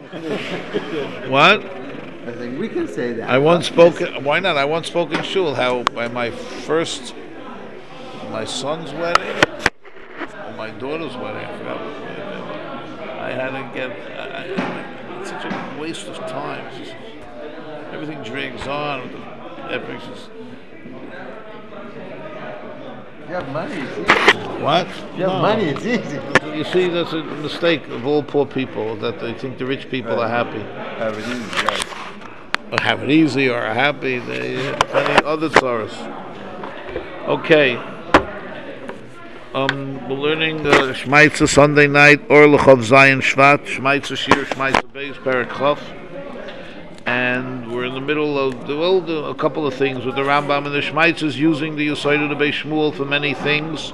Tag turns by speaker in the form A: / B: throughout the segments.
A: What?
B: I think we can say that.
A: I once
B: but
A: spoke.
B: yes.
A: Why not? I once spoke in shul how by my son's wedding, or my daughter's wedding. I forgot what I had to get. It's such a waste of time. Everything drags on. Everything's just,
B: You have money, it's easy.
A: what?
B: You have
A: No.
B: money, it's easy.
A: You see, that's a mistake of all poor people that they think the rich people are happy,
B: Have it easy, right.
A: or have it easy, or are happy. They plenty other sorrows. Okay. We're learning Shmaitza Sunday night, or Lechov Zion Shvat, Shmaitza Shir, Shmaitza Beis, Perek Chof. And we're in the middle of a couple of things with the Rambam and the Shmaitzes using the Yosod of the Beis Shmuel for many things.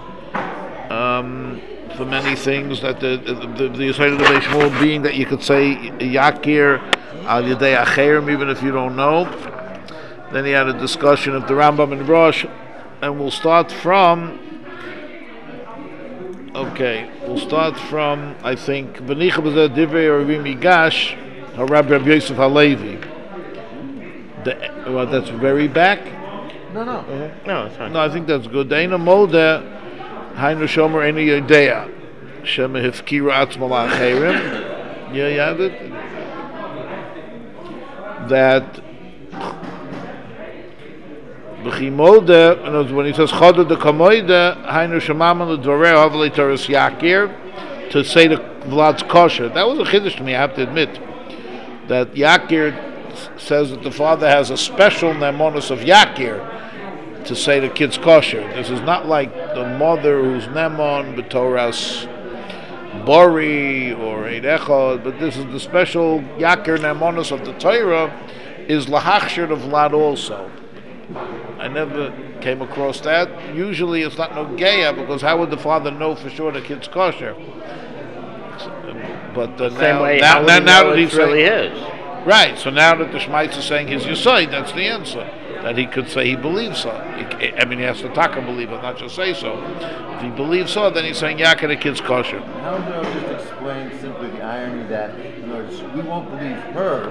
A: That the Yosod of the Beis Shmuel being that you could say Yakir al Yedei Acherim even if you don't know. Then he had a discussion of the Rambam and Rosh, and we'll start from. Okay, we'll start from I think Benicha B'Zeh Divrei Rimi Gash, Rabbi Yosef Halevi. Well, that's very back.
B: No, no.
C: No, it's fine.
A: No, I think that's good. Deina Moda, Hainu Shomer Eni Yodea, Shema Hifkira Atzma La'acherim. Yeah, you have it. That B'chimoda, in other words, when he says Choda de Kamoida, Hainu Shemam L'Dvarei Havli Teres Yakir, to say the Vlad's kosher. That was a chiddush to me. I have to admit that Yakir says that the father has a special nemonos of Yakir to say the kid's kosher. This is not like the mother who's nemon b'toras bori or eid echad, but this is the special Yakir nemonos of the Torah is lahachshir of Vlad also. I never came across that. Usually it's not no geya because how would the father know for sure the kid's kosher? But
C: Same way, how would he know it really is?
A: Right, so now that the Shmaitz is saying his Yesod, that's the answer. That he could say he believes so. He has to taka believe it, not just say so. If he believes so, then he's saying Yaakov the kid's kosher.
B: How do I just explain simply the irony that, in other words, we won't believe her.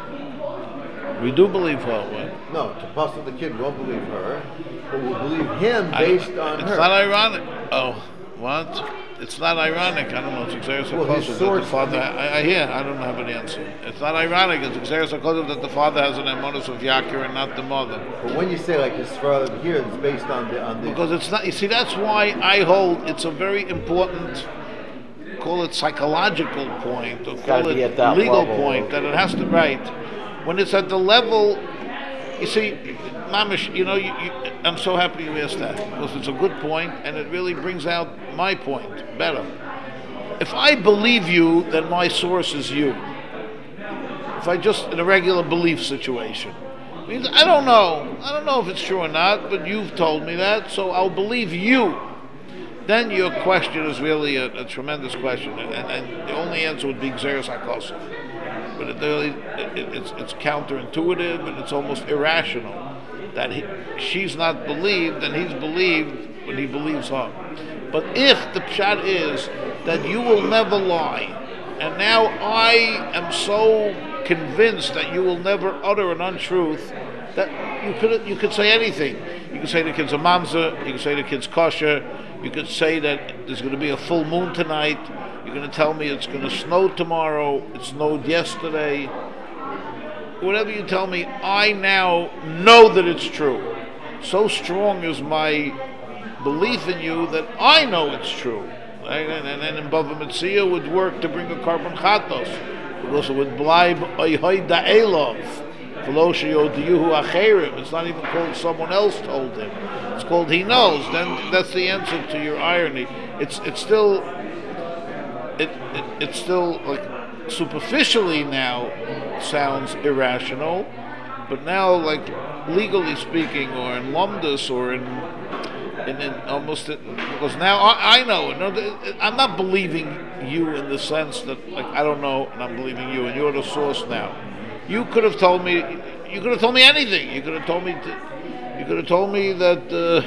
A: We do believe her.
B: No, to Pastor the kid won't believe her, but we'll believe him based on her.
A: It's not ironic. Oh, what? It's not ironic. I don't know. It's Xeris HaKosov that the father. I hear. I don't have an answer. It's not ironic. It's Xeris HaKosov that the father has an emunus of Yakir and not the mother.
B: But when you say like his father here, it's based on the.
A: Because it's not. You see, that's why I hold it's a very important. Call it psychological point or call it legal level. Point that it has to write. When it's at the level, you see, Mamish, I'm so happy you asked that because it's a good point and it really brings out my point better. If I believe you, then my source is you. If I just in a regular belief situation, means I don't know if it's true or not, but you've told me that, so I'll believe you. Then your question is really a tremendous question, and the only answer would be Xeris HaKosov. But it's counterintuitive and it's almost irrational that she's not believed and he's believed when he believes her. But if the pshat is that you will never lie, and now I am so convinced that you will never utter an untruth, that you could say anything. You could say the kid's a mamzer, you could say the kid's kosher, you could say that there's going to be a full moon tonight, you're going to tell me it's going to snow tomorrow, it snowed yesterday. Whatever you tell me, I now know that it's true. So strong is my belief in you that I know it's true. And then in Bava Metzia would work to bring a carbon chatos. Because it would bleib oihoy da'elov. It's not even called someone else told him. It's called he knows. Then that's the answer to your irony. It's still like superficially now sounds irrational, but now like legally speaking, or in lumdus, or in almost because now I know. I'm not believing you in the sense that like I don't know, and I'm believing you, and you're the source now. You could have told me. You could have told me anything. You could have told me. You could have told me that.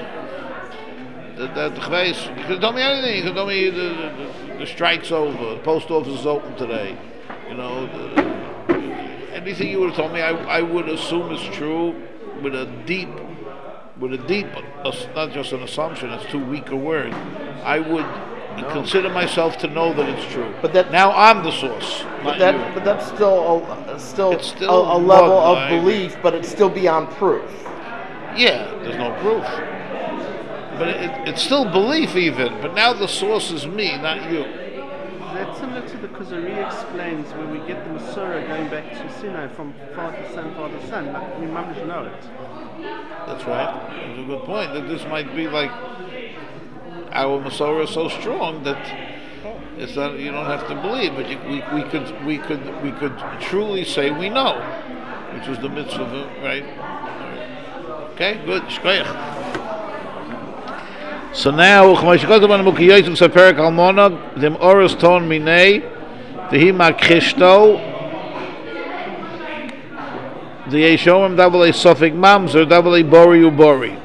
A: That you could have told me anything. You could have told me the strike's over. The post office is open today. You know, anything you would have told me, I would assume is true with a deep, not just an assumption. It's too weak a word. I would consider myself to know that it's true. But now I'm the source.
D: But that's still a level of belief, but it's still beyond proof.
A: Yeah, there's no proof. But it's still belief even. But now the source is me, not you.
E: That's similar to the Kuzari explains where we get the Masorah going back to Sinai from father, son. Like we mamish know it.
A: That's right. That's a good point. That this might be like our Masorah is so strong that it's that you don't have to believe, but we could truly say we know, which is the mitzvah, right? Okay, good. Shkoyach. So now, Seperik Almonag, them Oris Ton Minei, the Hima Krishto, the Yeshomim double a Suffolk Mamzer, double a Bori Ubori.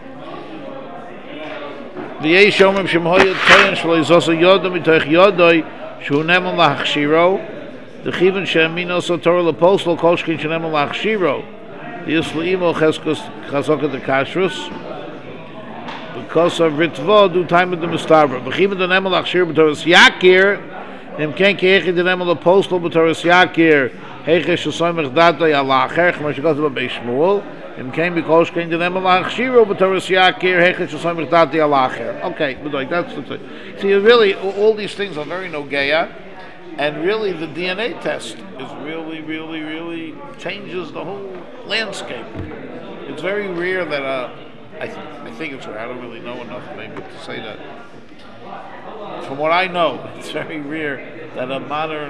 A: The Yeshomim Shemhoyat Tayan Shlo Izosa Yodom Mitoich Yodoi, Shunem Lachshiro, the Chivin Shemino Sotor Apostle Kolshkin Shenem Lachshiro, the Yisleimo Chazokah the Kashrus. Because of Ritva, do time with the Mustavra. But even the Nemel Achshir B'Toras Yakir, Him Ken Kechi the Nemel Apostle B'Toras Yakir, Heichesh Shosoymech Datay Alacher, Chmashikot B'Bei Shmuel, Him Ken B'Kosh Ken the Nemel Achshiro B'Toras Yakir, Heichesh Shosoymech Datay Alacher. Okay, but like that's the thing. See, really, all these things are very nogeya, and really the DNA test is really changes the whole landscape. It's very rare that I think it's rare. I don't really know enough maybe to say that. From what I know, it's very rare that a modern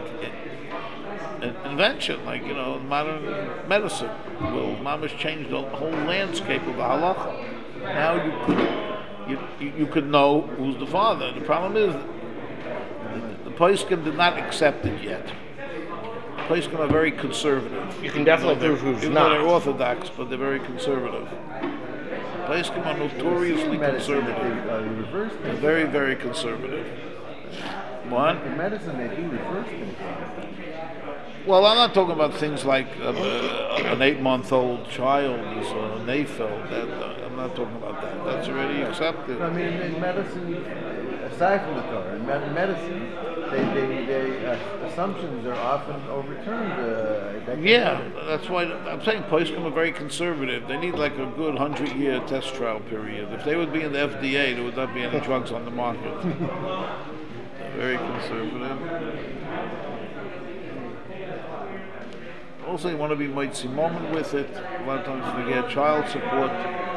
A: invention, modern medicine, will mamish change the whole landscape of the halacha. Now you could know who's the father. The problem is the poskim did not accept it yet. The poskim are very conservative.
D: You can definitely prove who's
A: even
D: not.
A: Though they're orthodox, but they're very conservative. Poskim are notoriously conservative. They're very, very conservative. What?
B: In medicine, they do reverse things.
A: Well, I'm not talking about things like an 8-month-old child is a nafel. I'm not talking about that. That's already accepted.
B: I mean, in medicine, aside from the Torah, in medicine, assumptions are often overturned.
A: Yeah, that's why I'm saying poskim are very conservative. They need like a good 100-year test trial period. If they would be in the FDA, there would not be any drugs on the market. They're very conservative. Also, you want to be mitzi moment with it. A lot of times they get child support.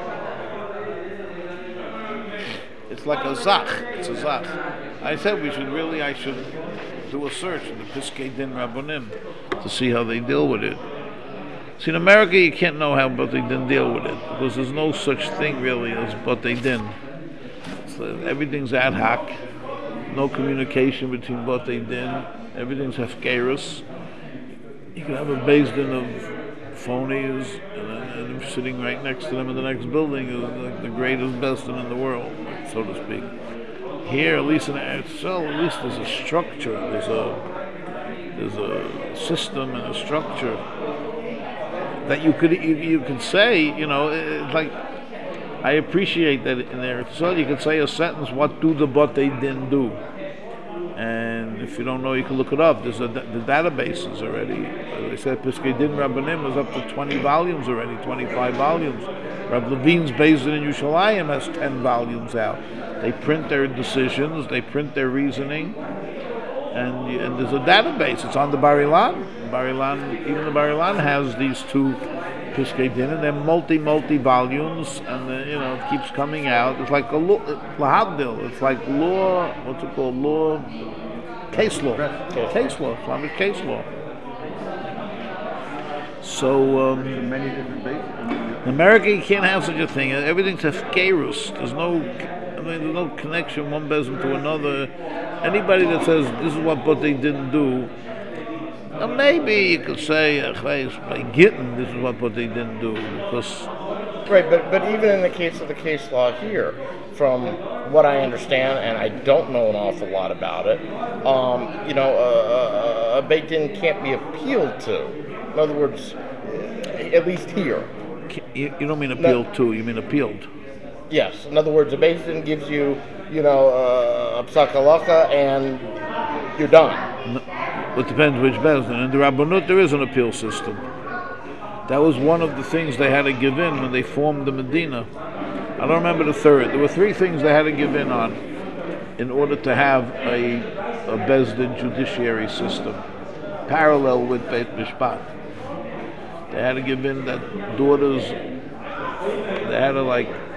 A: It's like a zach. It's a zach. I said I should do a search in the Piskei Din Rabbanim to see how they deal with it. See, in America you can't know how Batei Din deal with it because there's no such thing really as Batei Din. So everything's ad hoc, no communication between Batei Din, everything's hefkerus. You can have a beis din of phonies and sitting right next to them in the next building is like the greatest beis din in the world, so to speak. Here, at least in Eretz Yisrael, at least there's a structure, there's a system and a structure that you could say, it's like, I appreciate that in Eretz Yisrael you could say a sentence, what do the Batei Din do? And if you don't know, you can look it up. There's the databases already. They said Piskei Din Rabbanim is up to 20 volumes already, 25 volumes. Rab Levine's Beis Din in Yerushalayim has 10 volumes out. They print their decisions, they print their reasoning, and there's a database. It's on the Bar Ilan. Even the Bar Ilan has these two Piskei Din, and they're multi volumes, and it keeps coming out. It's like a lahabdil. It's like law. What's it called? Law, case law, Islamic case law. So
B: many different bases.
A: in America, you can't have such a thing. Everything's hefkerus. There's no connection one besom to another. Anybody that says this is what they didn't do. Now maybe you could say, by Gittin, this is what they didn't do, because...
D: Right, but even in the case of the case law here, from what I understand, and I don't know an awful lot about it, a a Beit Din can't be appealed to. In other words, at least here.
A: You don't mean appealed to, you mean appealed.
D: Yes. In other words, a Beit Din gives you, a psak halacha and you're done.
A: No, it depends which Beis Din. In the Rabbanut, there is an appeal system. That was one of the things they had to give in when they formed the Medina. I don't remember the third. There were three things they had to give in on in order to have a Beis Din judiciary system, parallel with Beit Mishpat. They had to give in that daughters, they had to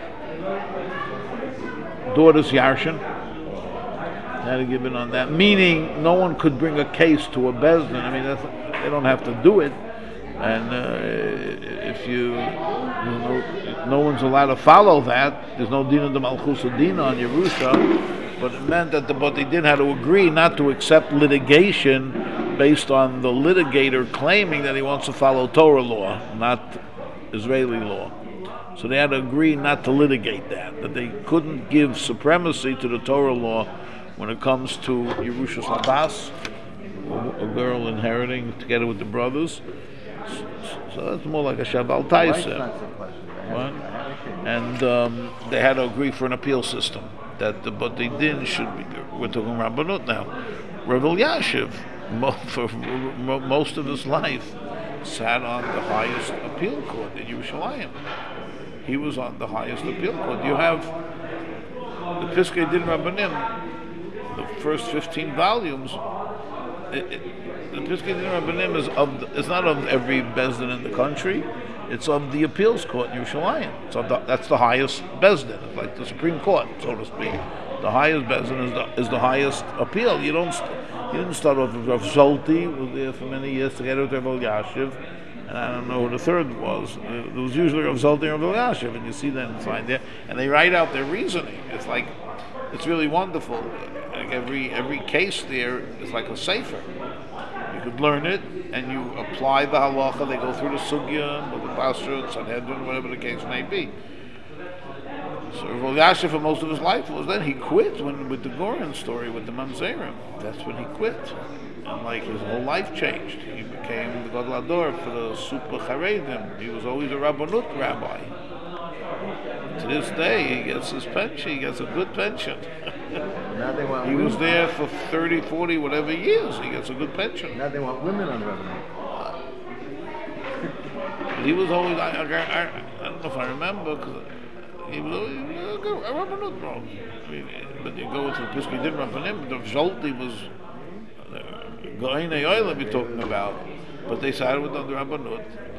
A: daughters Yarshin. They had to give in on that, meaning no one could bring a case to a Beis Din. I mean, they don't have to do it. And if no one's allowed to follow that. There's no Dina de Malchus Dina on Yerusha, but it meant that but they did have to agree not to accept litigation based on the litigator claiming that he wants to follow Torah law, not Israeli law. So they had to agree not to litigate that they couldn't give supremacy to the Torah law when it comes to Yerushas Abbas, a girl inheriting together with the brothers. So that's more like a Shabbat Taisa. And they had to agree for an appeal system. But they didn't. We're talking Rabbanut now. Rav Elyashiv, for most of his life, sat on the highest appeal court in Yerushalayim. He was on the highest appeal court. You have the Piskei Din Rabbanim, the first 15 volumes. The Piskei Din Rabbanim is not of every Beis Din in the country. It's of the appeals court in Yerushalayim. So that's the highest Beis Din. It's like the Supreme Court, so to speak. The highest Beis Din is the highest appeal. You didn't start off with Rav Zolti, who was there for many years together with Rav Elyashiv, and I don't know who the third was. It was usually Rav Zolti and Rav Elyashiv, and you see that inside there, and they write out their reasoning. It's really wonderful. Like every case there is like a sefer. You could learn it, and you apply the halacha. They go through the sugya, or the basra, and Sanhedrin, whatever the case may be. So Rav Elyashiv, for most of his life, he quit with the Goren story with the Mamzerim. That's when he quit, and his whole life changed. He became the Gadol Hador for the Super Charedim. He was always a Rabbanut rabbi. To this day, he gets his pension. He gets a good pension. He was there for 30, 40, whatever years. He gets a good pension.
B: Now they want women on revenue.
A: He was always, I don't know if I remember, because he was always a Rabbanut bro. But you go to the Piskei Din Rabbanim, the Zolti was Goinei Oilam you're talking about. But they sided with the Rabbanut.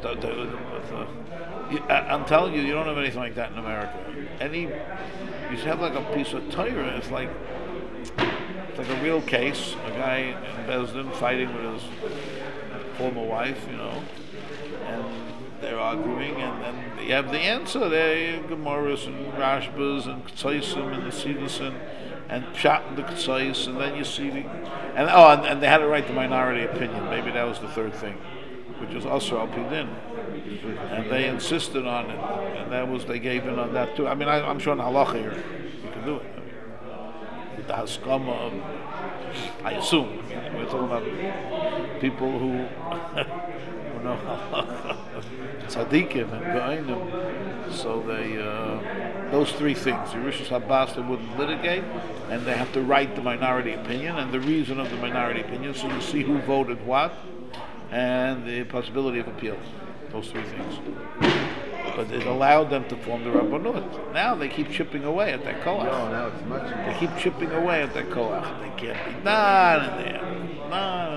A: I'm telling you, you don't have anything like that in America. You have like a piece of Torah. It's like a real case. A guy in Beis Din fighting with his former wife, and they're arguing, and then you have the answer there, Gemaras and Rashbas and Ktsoisim and the Sidusin and Pshat and the Ktsais, and then you see and they had to write the minority opinion. Maybe that was the third thing, which was Asr al Pidin, and they insisted on it, and they gave in on that too. I mean, I'm sure in halacha here you can do it. With the haskama of, I assume. We're talking about people who know halacha, tzaddikim and gainim. So those three things: Yerushas Abbas, they wouldn't litigate, and they have to write the minority opinion and the reason of the minority opinion, so you see who voted what, and the possibility of appeal. Those three things. But it allowed them to form the Rabbanut. Now they keep chipping away at that koach.
B: No, now it's much.
A: They keep chipping away at that koach. They can't be done in there.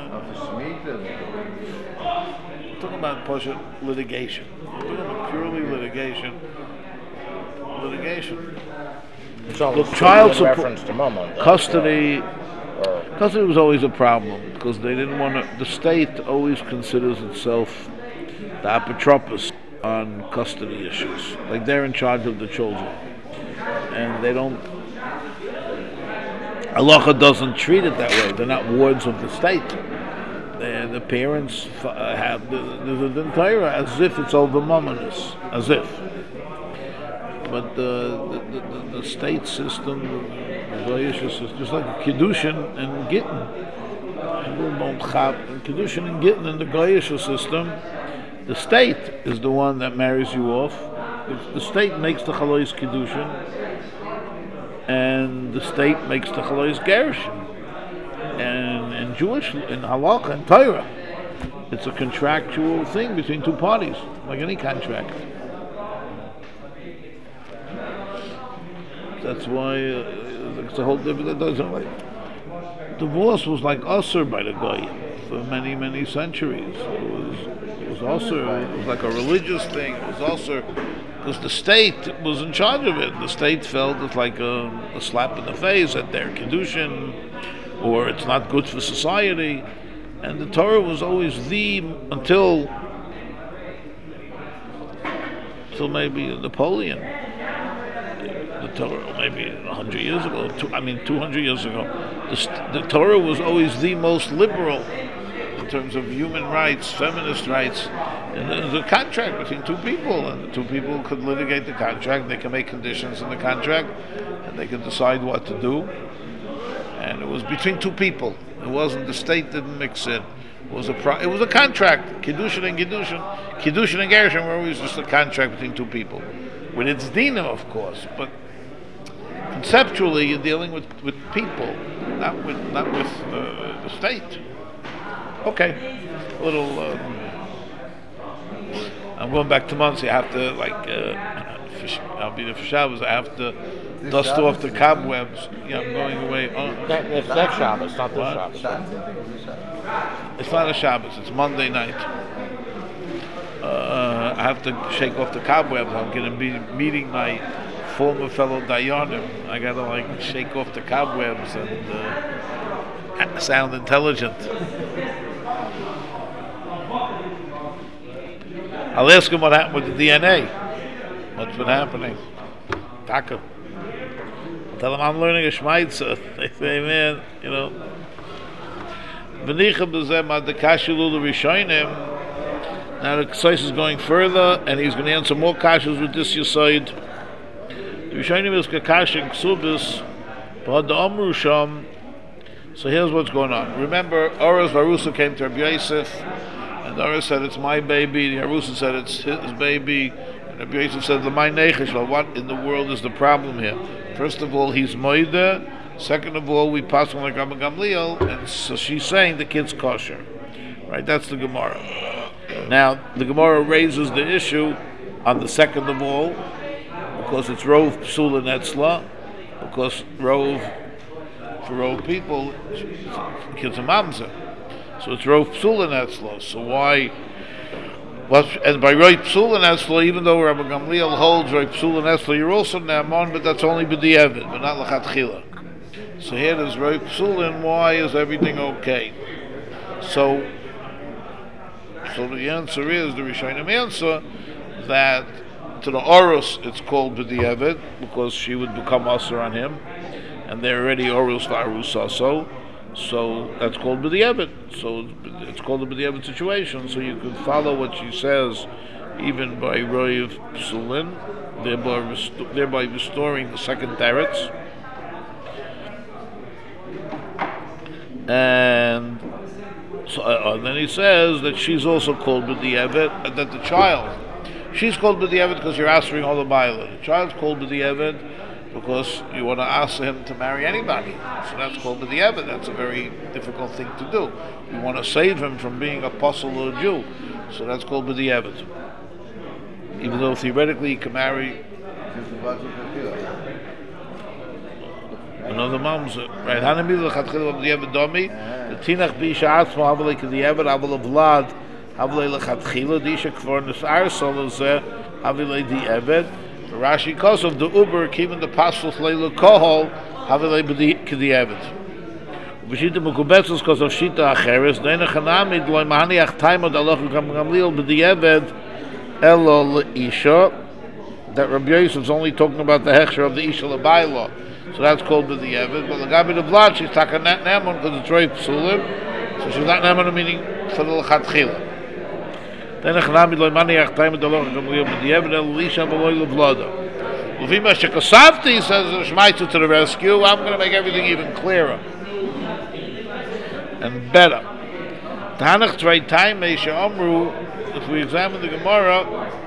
A: We're talking about litigation. We're talking about purely litigation. Look, child support, custody was always a problem because they didn't want to. The state always considers itself the apotropos on custody issues. Like they're in charge of the children, and they don't. Halacha doesn't treat it that way. They're not wards of the state. The parents have the entire as if it's over mominous, as if. But the state system, the Goyish system, just like Kiddushin and Gittin. people don't have in Kedushin and Gittin in the Goyish system. The state is the one that marries you off. The state makes the Chalois Kedushin, and the state makes the Chalois Gerushin. And in Jewish, in Halakha and Torah, it's a contractual thing between two parties, like any contract. That's why it's a whole different. Divorce was like usher by the Goyim for many, many centuries. It was usher. It was like a religious thing. It was usher because the state was in charge of it. The state felt it's like a slap in the face at their Kedushin, or it's not good for society. And the Torah was always until maybe Napoleon. The Torah, maybe 100 years ago, 200 years ago, the Torah was always the most liberal in terms of human rights, feminist rights. And it was a contract between two people, and the two people could litigate the contract. They can make conditions in the contract, and they could decide what to do. And it was between two people. It wasn't, the state didn't mix in. It was a contract. Kiddushin and Gerushin were always just a contract between two people, with its dina, of course. But conceptually, you're dealing with people, not with the state. Okay, a little. I'm going back to Muncie. I have to I'll be there for Shabbos. I have to dust off the cobwebs. Yeah, I'm going away.
D: It's next Shabbos, not this Shabbos.
A: It's not a Shabbos. It's Monday night. I have to shake off the cobwebs. I'm going to be meeting my former fellow Dayanim. I got to shake off the cobwebs and sound intelligent. I'll ask him what happened with the DNA. What's been happening? Taka. Tell him I'm learning a Shmaitza. They say, man, Now the Ksais is going further, and he's going to answer more kashas with this Yesod. The Rishonim is kakashing ksubis, but the Amru Sham. So here's what's going on. Remember, Oros Varusa came to Rabbi Yosef, and Oros said it's my baby. The Harusa said it's his baby. And Rabbi Yosef said, "L'may nechesh." Well, what in the world is the problem here? First of all, he's moida. Second of all, we pass on like Rabbi Gamliel, and so she's saying the kid's kosher. Right? That's the Gemara. Now, the Gemara raises the issue on the second of all, because it's Rov Psula Netzla, because for Rov people, kids a mamzer. So it's Rov Psula Netzla. So why? And by Rov Psula Netzla, even though Rabbi Gamliel holds Rov Psula Netzla, you're also Naaman, but that's only B'di'evid, but not L'chatchila. So here there's Rov Psula, and why is everything okay? So the answer is, the Rishonim answer, that to the Orus it's called B'di'evid, because she would become Asur on him, and they're already Orus V'arus also, so that's called B'di'evid. So it's called a B'di'evid situation, so you can follow what she says, even by Roiv Psulin, thereby restoring the second teretz. And so, then he says that she's also called B'di'evid, and that the child, she's called B'di'evid because you're answering all the Ba'ila. The child's called B'di'evid because you want to ask him to marry anybody. So that's called B'di'evid. That's a very difficult thing to do. You want to save him from being a apostle or a Jew. So that's called B'di'evid. Even though theoretically he can marry another mom's, right? Hanamil l'chatchil B'di'evid domi. The tinach b'isha atzmo havelei k'di'evid havelei vlad havelei l'chatchila d'isha k'for nis'ar solozeh havelei di'evid. Rashi calls of the Uber even the pasuk leilu kohol havelei k'di'evid. B'shita mukubetzos because of shita acheres deina chanamid loy mahaniach taimod aloch gamliel b'di'evid elo l'isha. That Rabbi Yosef is only talking about the hechsher of the isha l'bayla. So that's called B'di'evid. But the Gabi the Vlad, she's taking that Naaman because it's Roi Psulim. So she's not Naaman meaning for the L'chatchila. Then Echanami loy maniach time with the Loch Gamliel B'di'evid el Lisha v'loy l'Vlada. L'fima Shekasavti says Shmaitzu to the rescue. I'm going to make everything even clearer. and better. Tanach Tvei Taimei She'amru, if we examine the Gemara,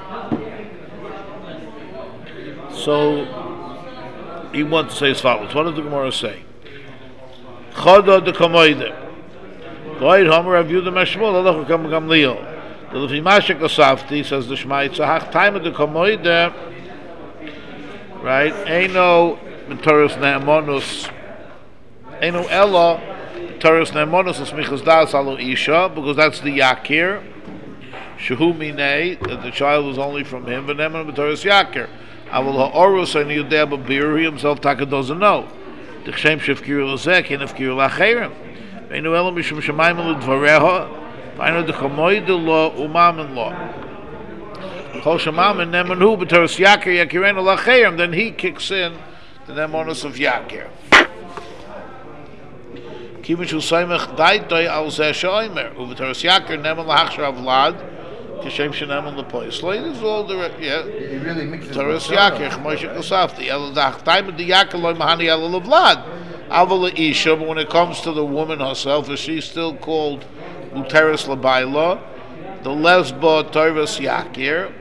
A: so he wants to say as follows. What does the Gemara say? Choda de Kamoide. Goyed Homer Rav Yehuda Meshmul, Aloch Kam Gamliel. The Lefi Mashek Osafti, says the Shema Yitzhak, Taima de Kamoide, right? Eino B'Toros Ne'emonus, Eino Elo B'Toros Ne'emonus Esmichas Das Alo Isha, because that's the Yakir. Shehu Minei, that the child was only from him, V'Ne'emon B'Toros Yakir. Avol Ha'orus and Yudea B'Bir, he himself Taka doesn't know. D'Chshem Shefkiru L'Zek, and Efkiru L'Acherim. Eino Elo Mishum Shemayim L'Dvareha, V'Eino D'Chamoide Lo Umamen Lo. Chol Shemamen Ne'emonu B'Toros Yakir, Yakirenu L'Acherim, then he kicks in the Ne'emonus of Yakir. Kivin Saimach Daitoi Al Zeh She'omer Uv'Toros Yakir Ne'emon L'Hachshar Avlad Kishem She'ne'emon L'Pois. This is all the
B: He really mixes
A: Toros Yakir Chmoshe Kosafti El Dach Time the Yakir Loy Mahani El L'Vlad Aval Isha. But when it comes to the woman herself, is she still called Uteres L'Baila, the Lesbo Toros Yakir,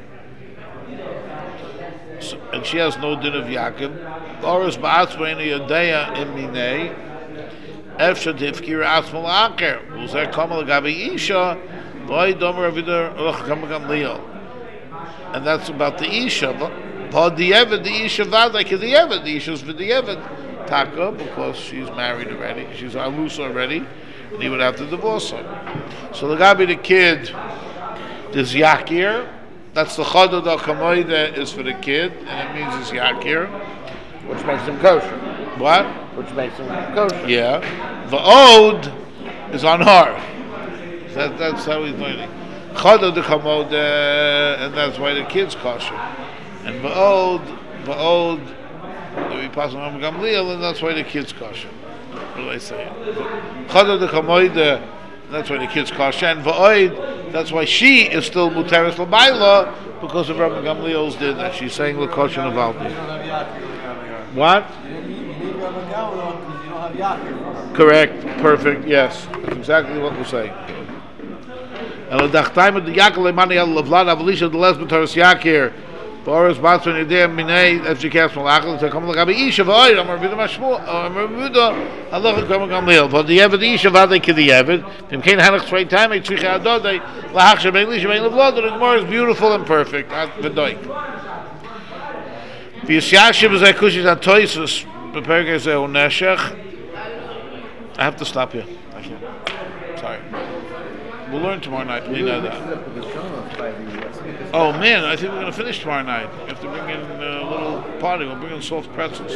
A: and she has no din of Yaakov. Oris Ba'atzmeinu Yodeya Iminei. Efshad Hifkir Atzmal Aker. Uzer Kamal Gabi Isha. Loy Domer Avider Kam Gamliel. And that's about the Isha. But the Eved, the Isha Vadak is the Eved. The Isha's with the Eved. Taka, because she's married already. She's Alus already. And he would have to divorce her. So the Gabi, the kid, there's Yakir. That's the Chodod al-Kamoide is for the kid, and it means it's Yakir.
D: Which makes him kosher.
A: What?
D: Which makes him kosher.
A: Yeah. Va'od is on her. That's how he's learning. Chodod al-Kamoide, and that's why the kid's kosher. And Va'od, we pass on Gamliel, and that's why the kid's kosher. What did I say? Chodod al-Kamoide, that's why the kid's kosher. And Va'od, that's why she is still Muteres L'Baila, because of Rabbi Gamliel's did that. She's saying L'Koshen of Aldi. What?
B: You need Rabbi Gamliel because you don't have Yakir.
A: Correct. Perfect. Yes. That's exactly what we're saying. Eladachtaim the Yakir Le'mani El L'Vlad Avalisha the Lesbon Toros Yakir. Boris Batson Yedei Minei FGKS Malachal to come Gabi Isha V'Oid Amar Vida Mashmu Amar Vida Allah Kam Gamliel. But the Eved Isha Vaday Kidi Eved. Im Kein Hanach Tzvei Time Tzvicha Adodei Lahach Shebein Lisha Bein L'Vlad. The Gemara is beautiful and perfect. V'Doik. V'Yisyashiv Zeh Kushis Atoisus Beperkei Zeh Uneshech. I have to stop here. I can't. Sorry. We'll learn tomorrow night. We know that. Oh man, I think we're going to finish tomorrow night. We have to bring in a little party. We'll bring in soft pretzels.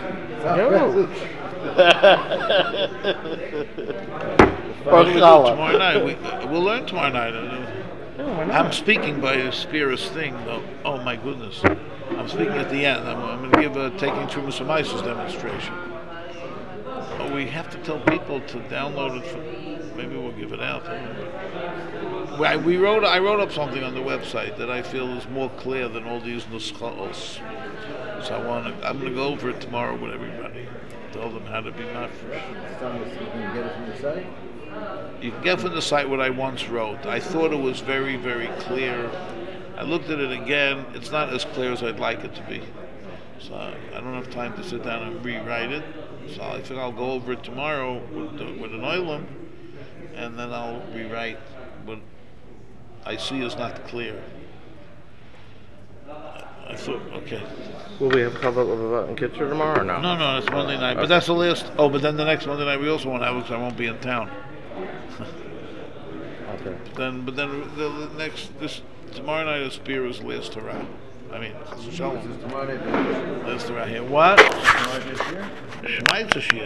A: Tomorrow night. We'll learn tomorrow night. I'm speaking by a Spiros thing, though. Oh my goodness. I'm speaking at the end. I'm going to give a Taking Trumas from ISIS demonstration. Oh, we have to tell people to download it. Maybe we'll give it out. I wrote up something on the website that I feel is more clear than all these nuschos. So I'm going to go over it tomorrow with everybody. Tell them how to be mafresh.
B: You can get it from the site?
A: You can get from the site what I once wrote. I thought it was very, very clear. I looked at it again. It's not as clear as I'd like it to be. So I don't have time to sit down and rewrite it. So I think I'll go over it tomorrow with an oilam, and then I'll rewrite what I see is not clear. I thought, okay.
C: Will we have Chavot in Kitcher tomorrow or no?
A: No, it's Monday night. Okay. But that's the last. Oh, but then the next Monday night we also won't have it because I won't be in town.
C: Okay.
A: But then the next tomorrow night is Spiros last Torah. I mean, Chas v'Shalom. Last Torah here. What? Shemaitz